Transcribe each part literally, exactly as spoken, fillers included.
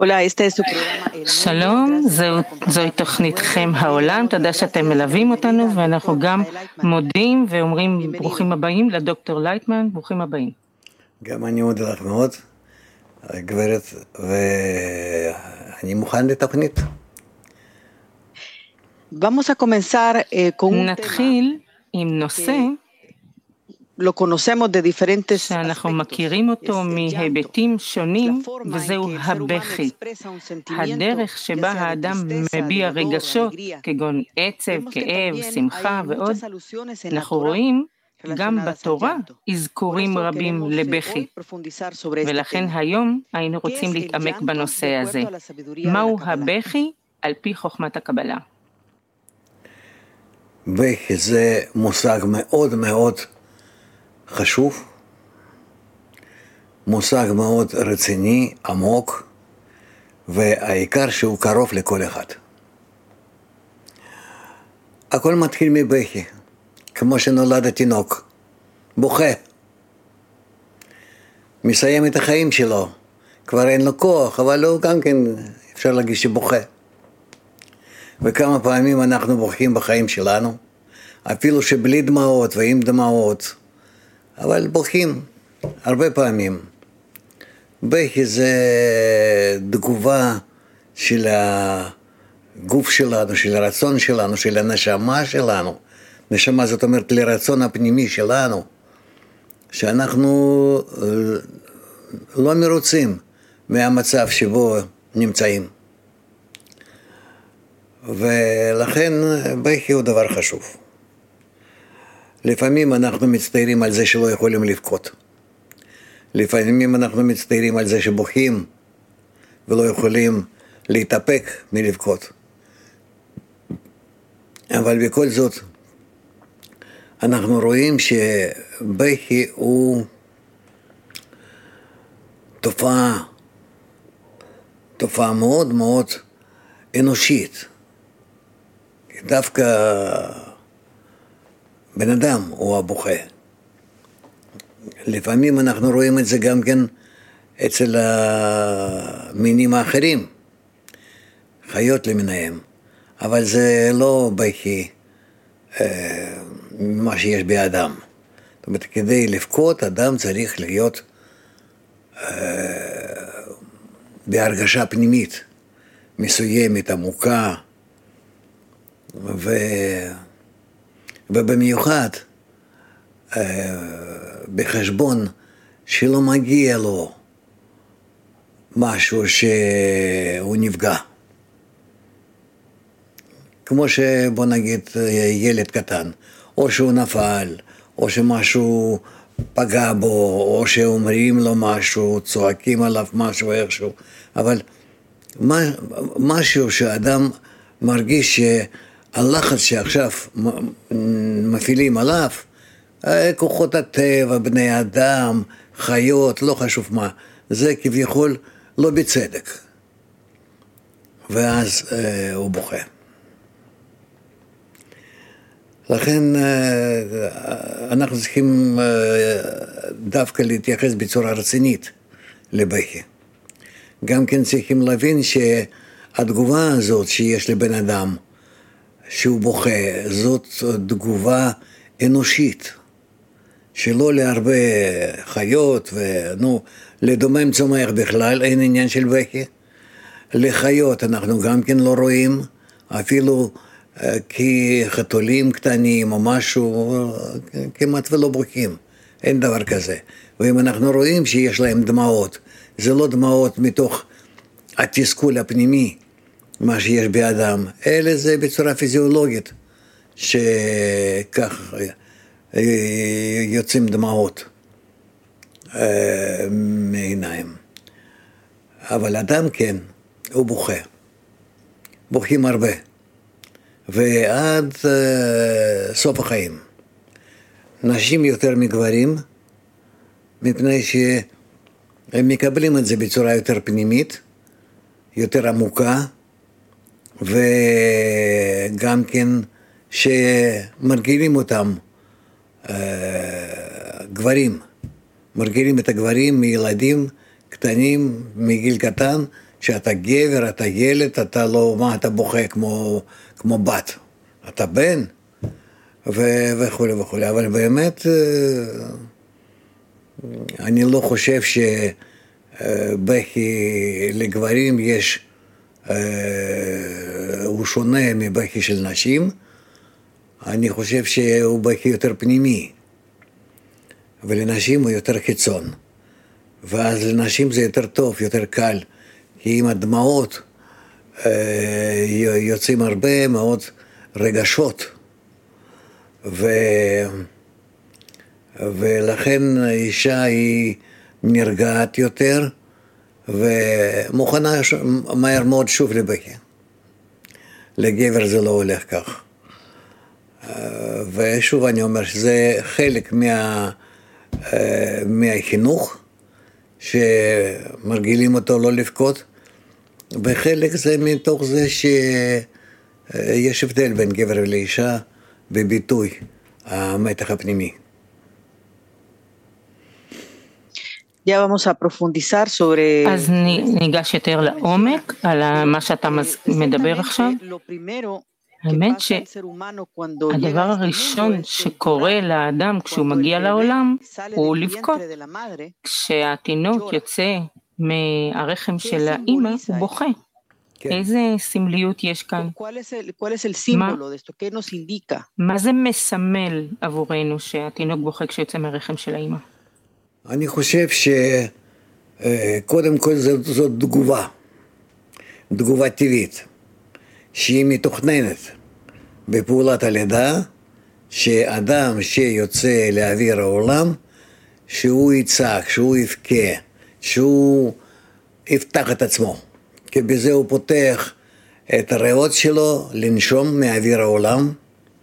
שלום, זוהי תוכניתכם העולם, תודה שאתם מלווים אותנו, ואנחנו גם מודים ואומרים ברוכים הבאים לדוקטור לייטמן, ברוכים הבאים. גם אני מודה לך מאוד, גברת, ואני מוכן לתוכנית. נתחיל עם נושא שאנחנו מכירים אותו מהיבטים שונים, וזהו הבכי. הדרך שבה האדם מביע רגשות, כגון עצב, כאב, שמחה ועוד, אנחנו רואים גם בתורה אזכורים רבים לבכי. ולכן היום היינו רוצים להתעמק בנושא הזה. מהו הבכי על פי חוכמת הקבלה? בכי זה מושג מאוד מאוד חשוב, מושג מאוד רציני, עמוק, והעיקר שהוא קרוב לכל אחד. הכל מתחיל מבכי, כמו שנולד התינוק, בוכה. מסיים את החיים שלו, כבר אין לו כוח, אבל הוא גם כן אפשר להגיד שבוכה. וכמה פעמים אנחנו בוכים בחיים שלנו, אפילו שבלי דמעות ועם דמעות, אבל בוכים הרבה פעמים. בכי זה תגובה של הגוף שלנו, של הרצון שלנו, של הנשמה שלנו. נשמה זאת אומרת לרצון הפנימי שלנו, שאנחנו לא מרוצים מהמצב שבו נמצאים. ולכן בכי הוא דבר חשוב. לפעמים אנחנו מצטערים על זה שלא יכולים לבכות. לפעמים אנחנו מצטערים על זה שבוכים ולא יכולים להתאפק מלבכות. אבל בכל זאת אנחנו רואים שבכי הוא תופעה, תופעה מאוד מאוד אנושית. דווקא בן אדם הוא הבוכה. לפעמים אנחנו רואים את זה גם כן אצל המינים האחרים, חיות למיניהם, אבל זה לא בכי אה, מה שיש באדם. זאת אומרת, כדי לבכות, אדם צריך להיות אה, בהרגשה פנימית, מסוימת, עמוקה, ו... ובמיוחד בחשבון שלא מגיע לו משהו שהוא נפגע. כמו שבוא נגיד ילד קטן, או שהוא נפל, או שמשהו פגע בו, או שאומרים לו משהו, צועקים עליו משהו איכשהו, אבל משהו שאדם מרגיש שהלחץ שעכשיו מפעילים עליו, כוחות הטבע, בני אדם, חיות, לא חשוב מה, זה כביכול לא בצדק. ואז אה, הוא בוכה. לכן אה, אנחנו צריכים אה, דווקא להתייחס בצורה רצינית לבכי. גם כן צריכים להבין שהתגובה הזאת שיש לבן אדם, שהוא בוכה, זאת תגובה אנושית. שלא להרבה חיות, ונו, לדומם צומח בכלל, אין עניין של בכי. לחיות אנחנו גם כן לא רואים, אפילו כי חתולים קטנים או משהו, כמעט ולא בוכים, אין דבר כזה. ואם אנחנו רואים שיש להם דמעות, זה לא דמעות מתוך התסכול הפנימי, מה שיש באדם, אלא זה בצורה פיזיולוגית, שכך יוצאים דמעות מעיניים. אבל אדם כן, הוא בוכה. בוכים הרבה. ועד סוף החיים. נשים יותר מגברים, מפני שהם מקבלים את זה בצורה יותר פנימית, יותר עמוקה, וגם כן שמרגילים אותם גברים, מרגילים את הגברים מילדים קטנים, מגיל קטן, שאתה גבר, אתה ילד, אתה לא, מה אתה בוכה כמו, כמו בת, אתה בן, ו- וכו' וכו'. אבל באמת, אני לא חושב שבכי לגברים יש, הוא שונה מבכי של נשים, אני חושב שהוא בכי יותר פנימי, ולנשים הוא יותר חיצון, ואז לנשים זה יותר טוב, יותר קל, כי עם הדמעות יוצאים הרבה מאוד רגשות, ו... ולכן האישה היא נרגעת יותר, ומוכנה מהר מאוד שוב לבכי. לגבר זה לא הולך כך. ושוב אני אומר שזה חלק מה, מהחינוך, שמרגילים אותו לא לבכות, וחלק זה מתוך זה שיש הבדל בין גבר ולאישה בביטוי המתח הפנימי. אז ניגש יותר לעומק על מה שאתה מדבר עכשיו. האמת שהדבר הראשון שקורה לאדם כשהוא מגיע לעולם הוא לבכות. כשהתינוק יוצא מהרחם של האמא הוא בוכה. איזה סמליות יש כאן? מה, מה זה מסמל עבורנו שהתינוק בוכה כשיוצא מהרחם של האמא? אני חושב שקודם כל זאת תגובה, תגובה טבעית, שהיא מתוכננת בפעולת הלידה, שאדם שיוצא לאוויר העולם, שהוא יצעק, שהוא יבכה, שהוא יפתח את עצמו, כי בזה הוא פותח את הריאות שלו לנשום מאוויר העולם,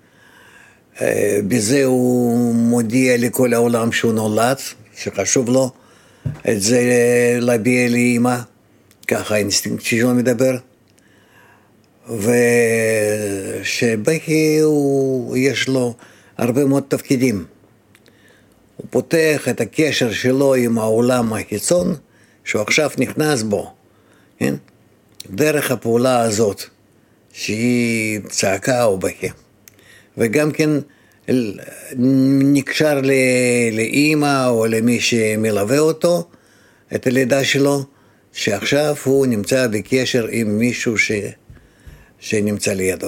בזה הוא מודיע לכל העולם שהוא נולד, שחשוב לו את זה להביע לאמא, ככה האינסטינקט שלו מדבר, ושבכי יש לו הרבה מאוד תפקידים. הוא פותח את הקשר שלו עם העולם החיצון, שהוא עכשיו נכנס בו, כן? דרך הפעולה הזאת, שהיא צעקה או בכי. וגם כן נקשר לאמא או למי שמלווה אותו, את הלידה שלו, שעכשיו הוא נמצא בקשר עם מישהו ש... שנמצא לידו.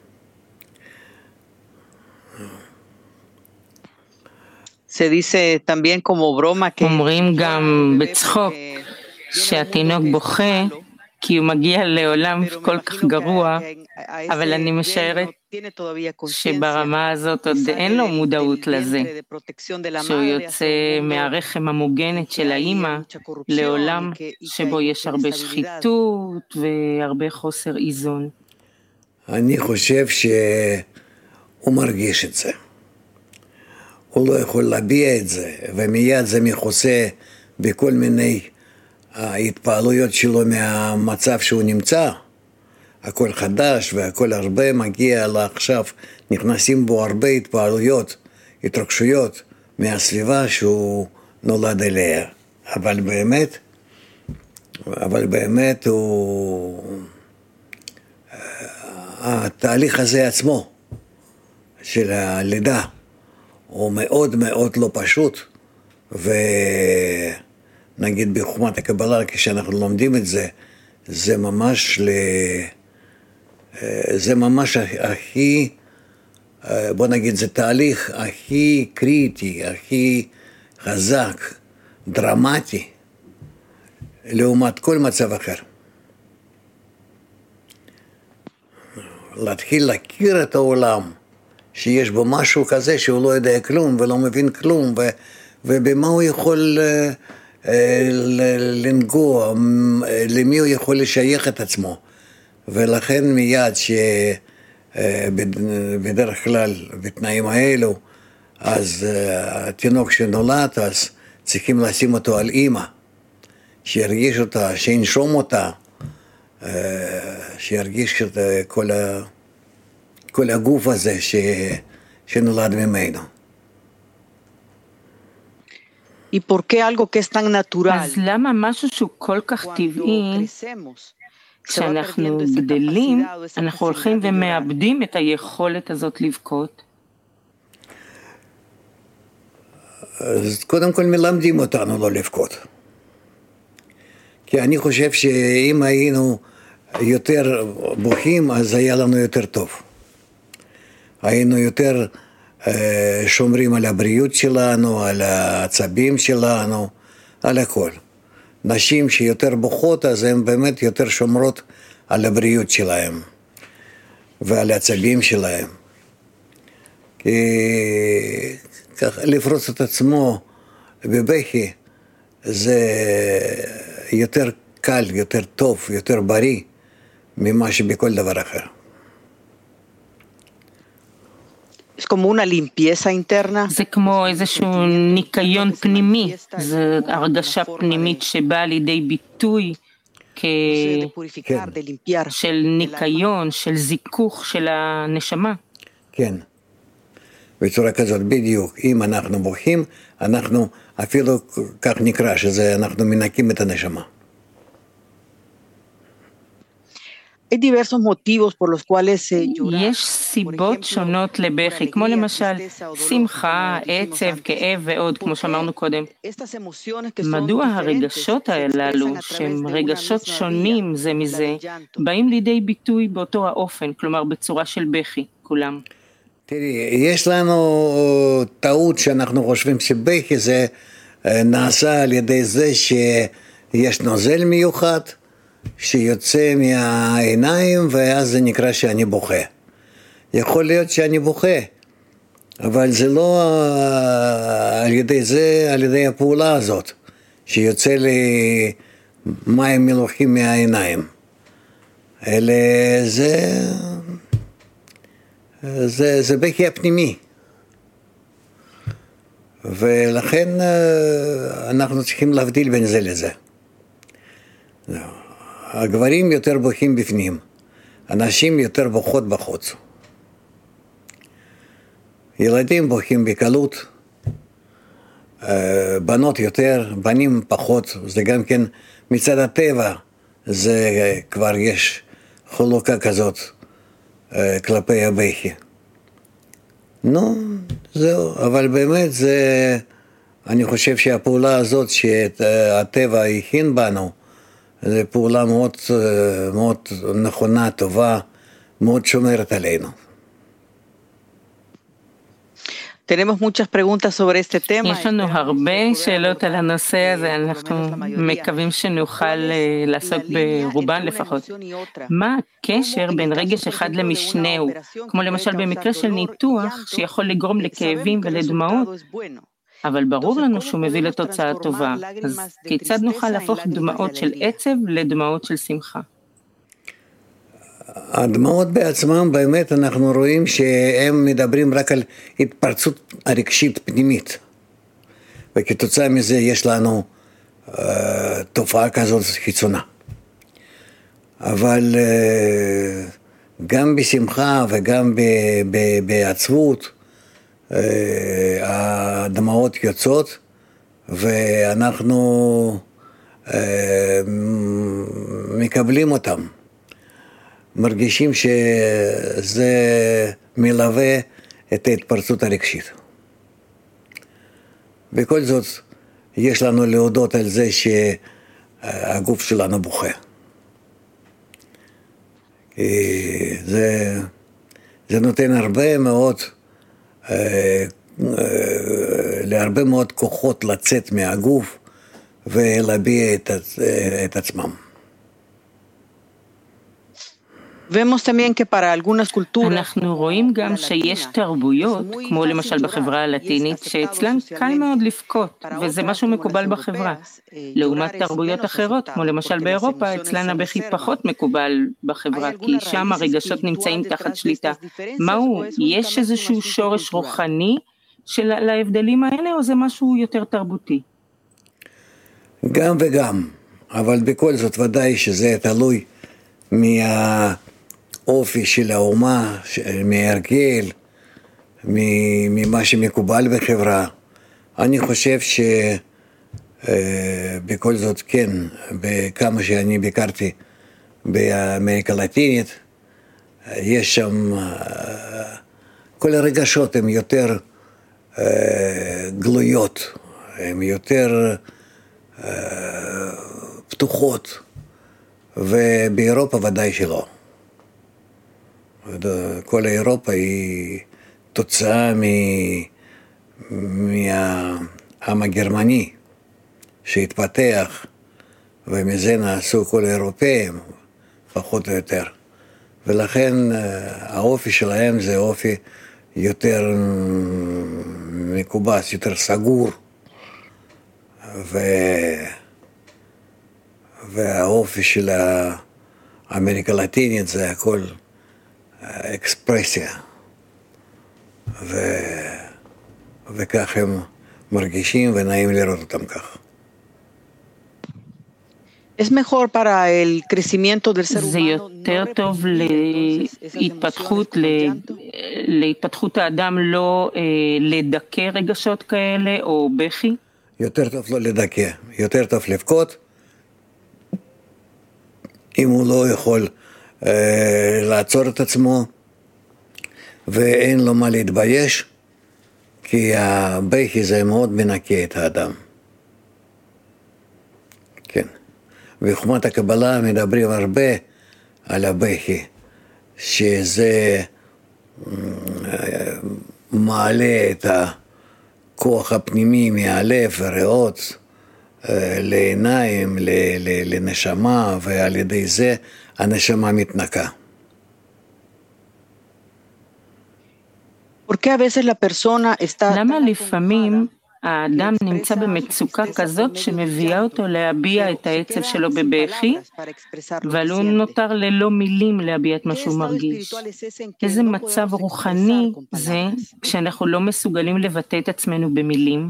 אומרים גם בצחוק שהתינוק בוכה כי הוא מגיע לעולם כל כך גרוע, אבל אני משערת שברמה הזאת עוד אין לו מודעות לזה, שהוא יוצא מהרחם המוגנת של האמא לעולם שבו יש הרבה שחיתות והרבה חוסר איזון. אני חושב שהוא מרגיש את זה. הוא לא יכול להביע את זה, ומיד זה מכוסה בכל מיני ההתפעלויות שלו מהמצב שהוא נמצא. הכל חדש והכל הרבה מגיע לעכשיו, נכנסים בו הרבה התפעלויות, התרגשויות מהסביבה שהוא נולד אליה. אבל באמת, אבל באמת הוא, התהליך הזה עצמו של הלידה הוא מאוד מאוד לא פשוט, ונגיד בחוכמת הקבלה כשאנחנו לומדים את זה, זה ממש ל... זה ממש הכי, בוא נגיד, זה תהליך הכי קריטי, הכי חזק, דרמטי, לעומת כל מצב אחר. להתחיל להכיר את העולם, שיש בו משהו כזה שהוא לא יודע כלום ולא מבין כלום, ו, ובמה הוא יכול לנגוע, למי הוא יכול לשייך את עצמו. ולכן מיד שבדרך כלל בתנאים האלו, אז התינוק שנולד, אז צריכים לשים אותו על אמא, שירגיש אותה, שינשום אותה, שירגיש את כל, ה, כל הגוף הזה ש, שנולד ממנו. אז למה משהו שהוא כל כך טבעי, כשאנחנו גדלים, אנחנו הולכים ומאבדים את היכולת הזאת לבכות? אז קודם כל מלמדים אותנו לא לבכות. כי אני חושב שאם היינו יותר בוכים, אז היה לנו יותר טוב. היינו יותר אה, שומרים על הבריאות שלנו, על העצבים שלנו, על הכל. נשים שיותר בוכות, אז הן באמת יותר שומרות על הבריאות שלהם ועל העצבים שלהם. כי ככה, לפרוץ את עצמו בבכי זה יותר קל, יותר טוב, יותר בריא ממה שבכל דבר אחר. זה כמו איזשהו ניקיון פנימי, זו הרגשה פנימית שבאה לידי ביטוי של ניקיון, של זיכוך של הנשמה. כן, בצורה כזאת בדיוק. אם אנחנו בוכים, אנחנו אפילו כך נקרא שזה אנחנו מנקים את הנשמה. יש סיבות שונות לבכי, כמו למשל שמחה, עצב, כאב ועוד, כמו שאמרנו קודם. מדוע הרגשות הללו, שהם רגשות שונים זה מזה, באים לידי ביטוי באותו האופן, כלומר בצורה של בכי, כולם? תראי, יש לנו טעות שאנחנו חושבים שבכי זה נעשה על ידי זה שיש נוזל מיוחד, שיוצא מהעיניים, ואז זה נקרא שאני בוכה. יכול להיות שאני בוכה, אבל זה לא על ידי זה, על ידי הפעולה הזאת, שיוצא לי מים מלוחים מהעיניים. אלא זה, זה, זה בכי הפנימי. ולכן אנחנו צריכים להבדיל בין זה לזה. הגברים יותר בוכים בפנים, הנשים יותר בוכות בחוץ. ילדים בוכים בקלות, בנות יותר, בנים פחות, זה גם כן מצד הטבע, זה כבר יש חלוקה כזאת כלפי הבכי. נו, זהו, אבל באמת זה, אני חושב שהפעולה הזאת שהטבע הכין בנו, זו פעולה מאוד, מאוד נכונה, טובה, מאוד שומרת עלינו. יש לנו הרבה שאלות על הנושא הזה, אנחנו מקווים שנוכל לעסוק ברובן לפחות. מה הקשר בין רגש אחד למשנהו, כמו למשל במקרה של ניתוח שיכול לגרום לכאבים ולדמעות, אבל ברור לנו שהוא מביא לתוצאה טובה, אז כיצד נוכל להפוך דמעות של עצב לדמעות של שמחה? הדמעות בעצמם באמת אנחנו רואים שהם מדברים רק על התפרצות הרגשית פנימית, וכתוצאה מזה יש לנו uh, תופעה כזאת חיצונה. אבל uh, גם בשמחה וגם ב- ב- בעצבות, uh, הדמעות יוצאות, ואנחנו uh, מקבלים אותם. מרגישים שזה מלווה את ההתפרצות הרגשית. בכל זאת, יש לנו להודות על זה שהגוף שלנו בוכה. זה, זה נותן הרבה מאוד, להרבה מאוד כוחות לצאת מהגוף ולהביע את, את עצמם. אנחנו רואים גם שיש תרבויות, כמו למשל בחברה הלטינית, שאצלן קל מאוד לבכות, וזה משהו מקובל בחברה. לעומת תרבויות אחרות, כמו למשל באירופה, אצלן הבכי פחות מקובל בחברה, כי שם הרגשות נמצאים תחת שליטה. מהו? יש איזשהו שורש רוחני של ההבדלים האלה, או זה משהו יותר תרבותי? גם וגם, אבל בכל זאת ודאי שזה תלוי מה... אופי של האומה, מהרגל, ממה שמקובל בחברה. אני חושב בכל זאת כן, בכמה שאני ביקרתי באמריקה הלטינית, יש שם, כל הרגשות הן יותר גלויות, הן יותר פתוחות, ובאירופה ודאי שלא. כל אירופה היא תוצאה מהעם הגרמני שהתפתח, ומזה נעשו כל האירופאים, פחות או יותר. ולכן האופי שלהם זה אופי יותר מקובץ, יותר סגור, ו... והאופי של האמריקה הלטינית זה הכל אקספרסיה, ו... וכך הם מרגישים ונעים לראות אותם כך. Es mejor para el crecimiento del ser humano. זה יותר טוב להתפתחות, להתפתחות האדם לא לדכא רגשות כאלה או בכי? יותר טוב לא לדכא, יותר טוב לבכות, אם הוא לא יכול אה, לעצור את עצמו ואין לו מה להתבייש, כי הבכי זה מאוד מנקה את האדם. כן. בחוכמת הקבלה מדברים הרבה על הבכי, שזה מעלה את הכוח הפנימי מהלב וריאות לעיניים, לנשמה, ועל ידי זה הנשמה מתנקה. למה לפעמים האדם נמצא במצוקה כזאת שמביאה אותו להביע את העצב שלו בבכי, אבל הוא נותר ללא מילים להביע את מה שהוא מרגיש? איזה מצב רוחני זה כשאנחנו לא מסוגלים לבטא את עצמנו במילים?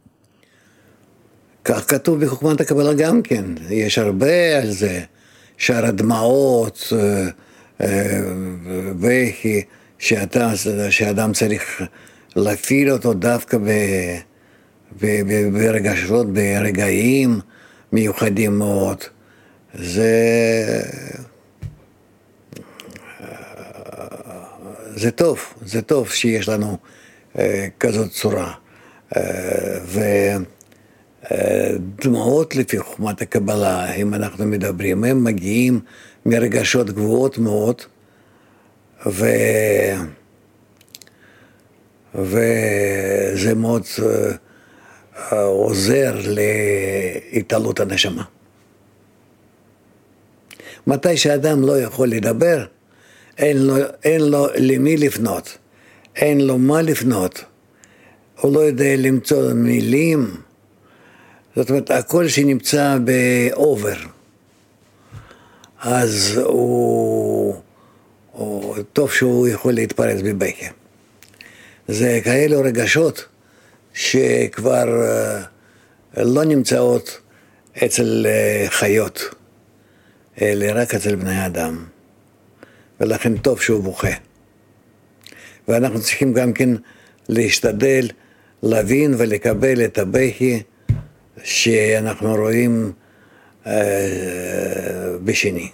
כך כתוב בחוכמת הקבלה גם כן, יש הרבה על זה, שער הדמעות, בכי, שאדם צריך להפעיל אותו דווקא ב... ברגשות, ברגעים מיוחדים מאוד. זה זה טוב, זה טוב שיש לנו כזאת צורה. ודמעות לפי חוכמת הקבלה, אם אנחנו מדברים, הם מגיעים מרגשות גבוהות מאוד, ו... וזה מאוד עוזר להתעלות הנשמה. מתי שאדם לא יכול לדבר, אין לו, אין לו למי לפנות, אין לו מה לפנות, הוא לא יודע למצוא מילים, זאת אומרת, הכל שנמצא באובר, אז הוא, הוא טוב שהוא יכול להתפרץ בבכי. זה כאלו רגשות שכבר לא נמצאות אצל חיות, אלא רק אצל בני אדם, ולכן טוב שהוא בוכה. ואנחנו צריכים גם כן להשתדל להבין ולקבל את הבכי שאנחנו רואים בשני.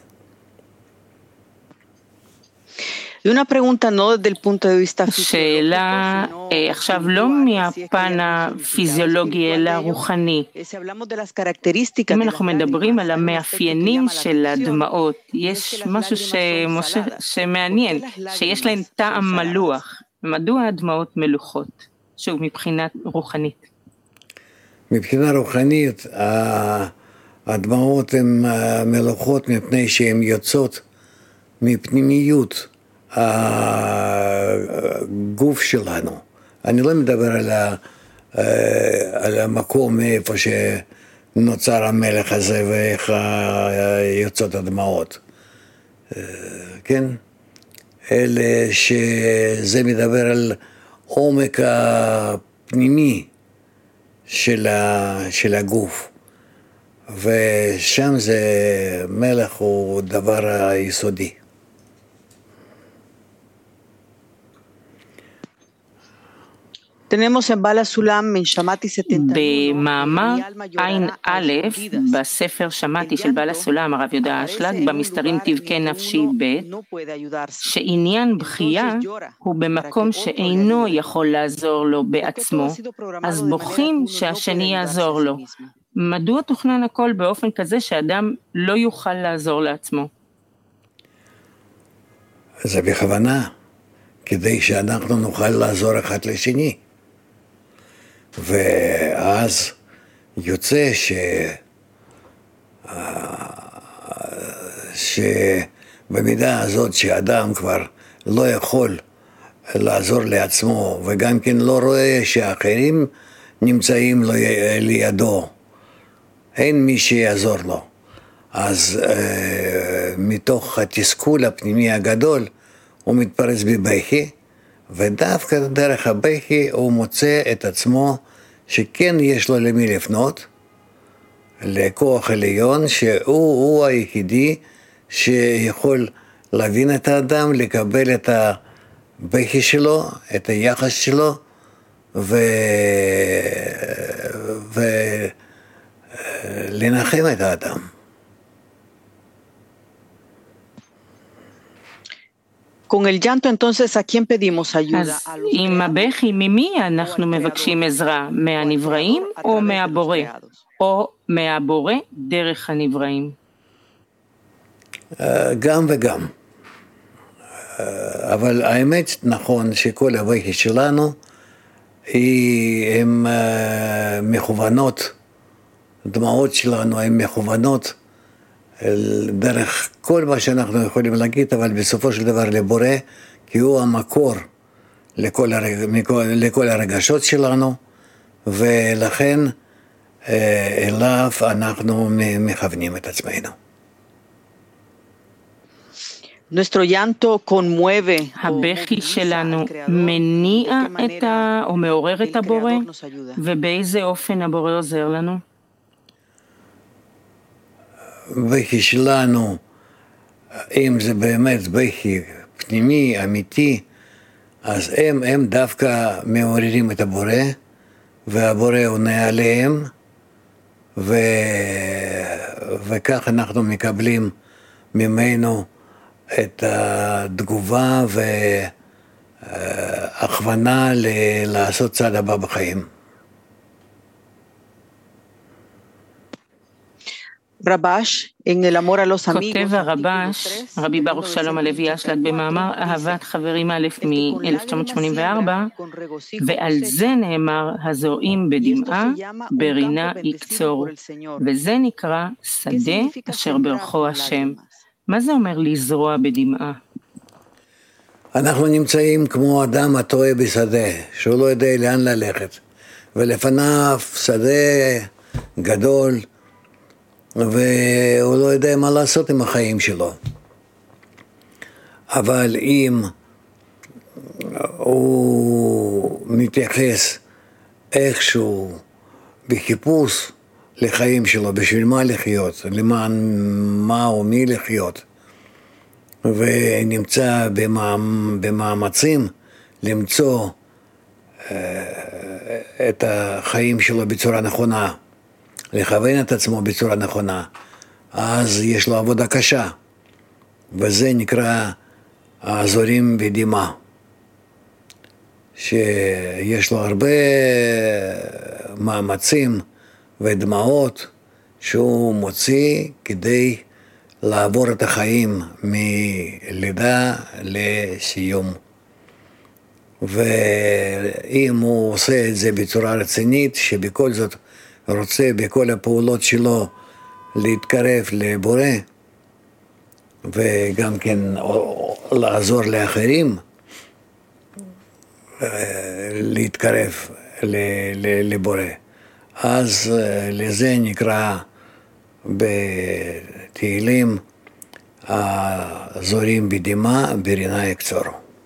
שאלה עכשיו לא מהפן הפיזיולוגי אלא הרוחני. אם אנחנו מדברים על המאפיינים של הדמעות, יש משהו שמעניין, שיש להן טעם מלוח. מדוע הדמעות מלוכות? שוב, מבחינה רוחנית. מבחינה רוחנית, הדמעות הן מלוכות מפני שהן יוצאות מפנימיות הגוף שלנו. אני לא מדבר על, ה, על המקום איפה שנוצר המלך הזה ואיך יוצאות הדמעות. כן? אלה שזה מדבר על עומק הפנימי של, ה, של הגוף. ושם זה מלך הוא דבר היסודי. במאמר עין א' בספר שמעתי של בעל הסולם הרב יהודה אשלג במסתרים תבכה נפשי ב' שעניין בכייה הוא במקום שאינו יכול לעזור לו בעצמו, אז בוכים שהשני יעזור לו. מדוע תוכנן הכל באופן כזה שאדם לא יוכל לעזור לעצמו? זה בכוונה, כדי שאנחנו נוכל לעזור אחד לשני. ואז יוצא ש... שבמידה הזאת שאדם כבר לא יכול לעזור לעצמו, וגם כן לא רואה שאחרים נמצאים לידו, אין מי שיעזור לו. אז אה, מתוך התסכול הפנימי הגדול הוא מתפרץ בבכי, ודווקא דרך הבכי הוא מוצא את עצמו שכן יש לו למי לפנות, לכוח עליון, שהוא היחידי שיכול להבין את האדם, לקבל את הבכי שלו, את היחס שלו, ו... ולנחם את האדם. Con el llanto, entonces, ¿a quién pedimos ayuda? אז עם הבכי, ממי אנחנו מבקשים עזרה? מהנבראים או מהבורא? או מהבורא דרך הנבראים? גם וגם. אבל האמת נכון שכל הבכי שלנו הן מכוונות, דמעות שלנו הן מכוונות דרך כל מה שאנחנו יכולים להגיד, אבל בסופו של דבר לבורא, כי הוא המקור לכל, הרג... לכל הרגשות שלנו, ולכן אליו אנחנו מכוונים את עצמנו. Nuestro llanto conmueve. הבכי שלנו מניע את ה... או מעורר את הבורא, ובאיזה אופן הבורא עוזר לנו? בכי שלנו, אם זה באמת בכי פנימי, אמיתי, אז הם, הם דווקא מעוררים את הבורא, והבורא עונה עליהם, ו... וכך אנחנו מקבלים ממנו את התגובה והכוונה ל... לעשות צעד הבא בחיים. רבש, כותב הרבש, רבי ברוך שלום הלוי אשלג במאמר אהבת חברים א' מ-אלף תשע מאות שמונים וארבע, ועל זה נאמר הזורעים בדמעה ברינה יקצור, וזה נקרא שדה אשר ברכו השם. מה זה אומר לזרוע בדמעה? אנחנו נמצאים כמו אדם הטועה בשדה, שהוא לא יודע לאן ללכת, ולפניו שדה גדול, והוא לא יודע מה לעשות עם החיים שלו. אבל אם הוא מתייחס איכשהו בחיפוש לחיים שלו, בשביל מה לחיות, למען מה או מי לחיות, ונמצא במאמצים למצוא את החיים שלו בצורה נכונה, לכוון את עצמו בצורה נכונה, אז יש לו עבודה קשה, וזה נקרא הזורעים בדמעה, שיש לו הרבה מאמצים ודמעות שהוא מוציא כדי לעבור את החיים מלידה לסיום. ואם הוא עושה את זה בצורה רצינית, שבכל זאת רוצה בכל הפעולות שלו להתקרב לבורא, וגם כן לעזור לאחרים להתקרב לבורא, אז לזה נקרא בתהילים הזורעים בדמעה ברינה יקצור.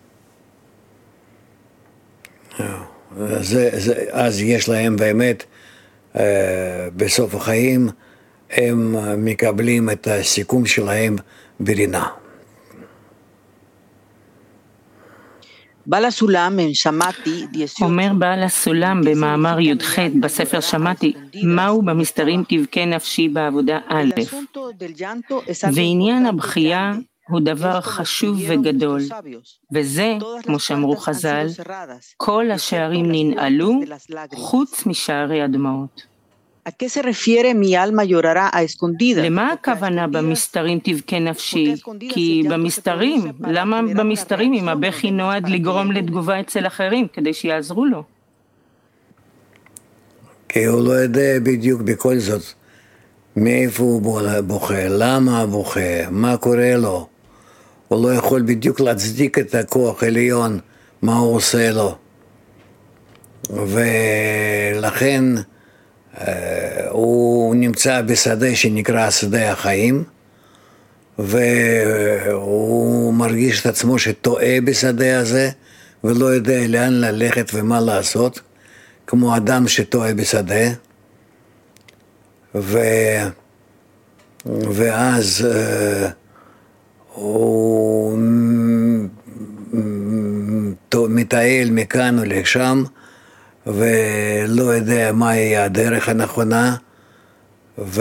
זה, זה, אז יש להם באמת בסוף החיים הם מקבלים את הסיכום שלהם ברינה. אומר בעל הסולם במאמר י"ח בספר שמעתי, מהו במסתרים תבכה נפשי בעבודה א', ועניין הבכייה הוא דבר חשוב וגדול, וזה, כמו שאמרו חז"ל, כל השערים ננעלו חוץ משערי הדמעות. למה הכוונה במסתרים תבכה נפשי? כי במסתרים, למה במסתרים אם הבכי נועד לגרום לתגובה אצל אחרים כדי שיעזרו לו? כי הוא לא יודע בדיוק בכל זאת מאיפה הוא בוכה, למה הוא בוכה, מה קורה לו. הוא לא יכול בדיוק להצדיק את הכוח העליון, מה הוא עושה לו. ולכן הוא נמצא בשדה שנקרא שדה החיים, והוא מרגיש את עצמו שטועה בשדה הזה, ולא יודע לאן ללכת ומה לעשות, כמו אדם שטועה בשדה. ו... ואז הוא מטייל מכאן ולשם, ולא יודע מהי הדרך הנכונה, ו...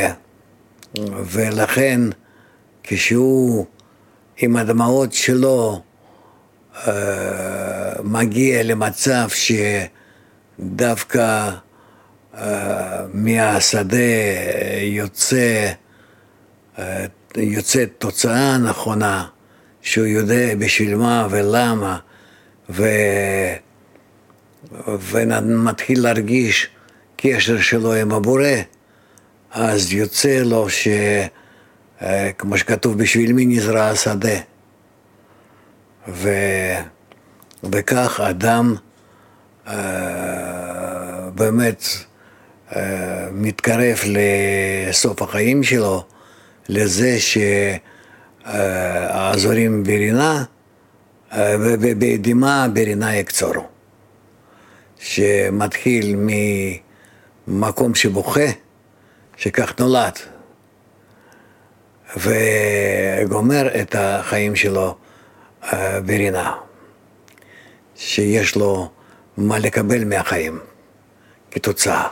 ולכן כשהוא עם הדמעות שלו uh, מגיע למצב שדווקא uh, מהשדה יוצא, uh, יוצאת תוצאה נכונה, שהוא יודע בשביל מה ולמה, ו... ומתחיל להרגיש קשר שלו עם הבורא, אז יוצא לו ש... כמו שכתוב, בשביל מי נזרע השדה. ו... וכך אדם באמת מתקרב לסוף החיים שלו, לזה שהאזורים ברינה, ובדמעה ברינה יקצורו. שמתחיל ממקום שבוכה, שכך נולד, וגומר את החיים שלו ברינה, שיש לו מה לקבל מהחיים כתוצאה.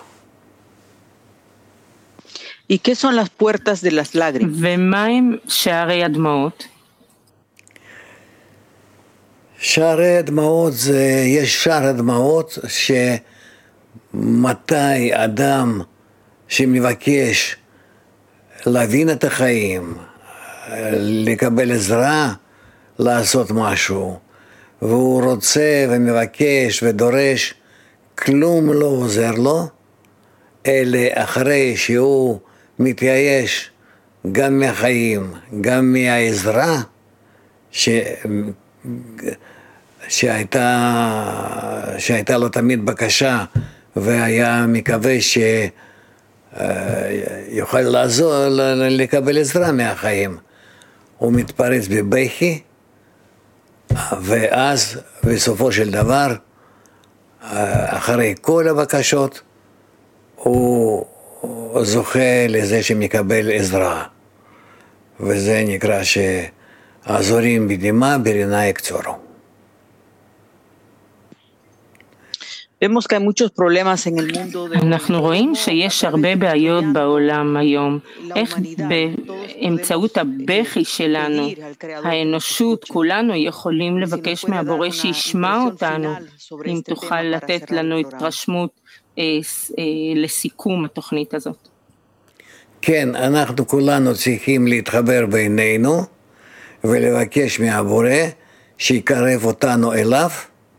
ומה הם שערי הדמעות? שערי הדמעות זה, יש שער הדמעות שמתי אדם שמבקש להבין את החיים, לקבל עזרה, לעשות משהו, והוא רוצה ומבקש ודורש, כלום לא עוזר לו, אלא אחרי שהוא מתייאש גם מהחיים, גם מהעזרה, ש... שהייתה, שהייתה לו תמיד בקשה, והיה מקווה שיוכל לעזור, לקבל עזרה מהחיים. הוא מתפרץ בבכי, ואז בסופו של דבר, אחרי כל הבקשות, הוא זוכה לזה שמקבל עזרה. וזה נקרא ש... האזורים בדמעה ברינה יקצורו. אנחנו רואים שיש הרבה בעיות בעולם היום. איך באמצעות הבכי שלנו, האנושות, כולנו יכולים לבקש מהבורא שישמע אותנו, אם תוכל לתת לנו התרשמות אה, אה, לסיכום התוכנית הזאת. כן, אנחנו כולנו צריכים להתחבר בינינו, ולבקש מהבורא שיקרב אותנו אליו,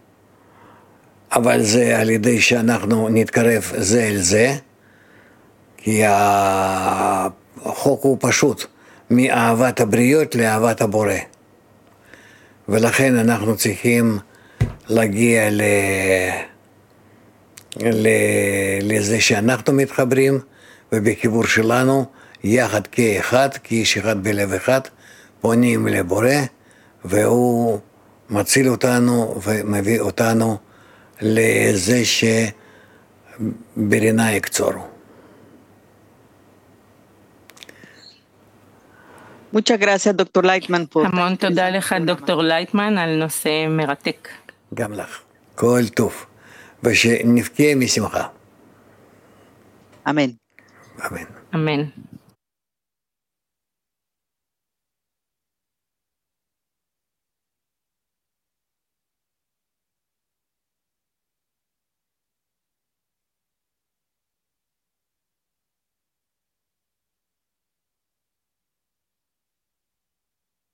אבל זה על ידי שאנחנו נתקרב זה אל זה, כי החוק הוא פשוט, מאהבת הבריות לאהבת הבורא. ולכן אנחנו צריכים להגיע ל... ל... לזה שאנחנו מתחברים, ובחיבור שלנו יחד כאחד, כאיש אחד בלב אחד, פונים לבורא, והוא מציל אותנו ומביא אותנו לזה שברינה יקצורו. Muchas gracias, doctor Lightman, por... המון תודה לך, דוקטור לייטמן, על נושא מרתק. גם לך. כל טוב. ושנבכה משמחה. אמן. אמן. אמן.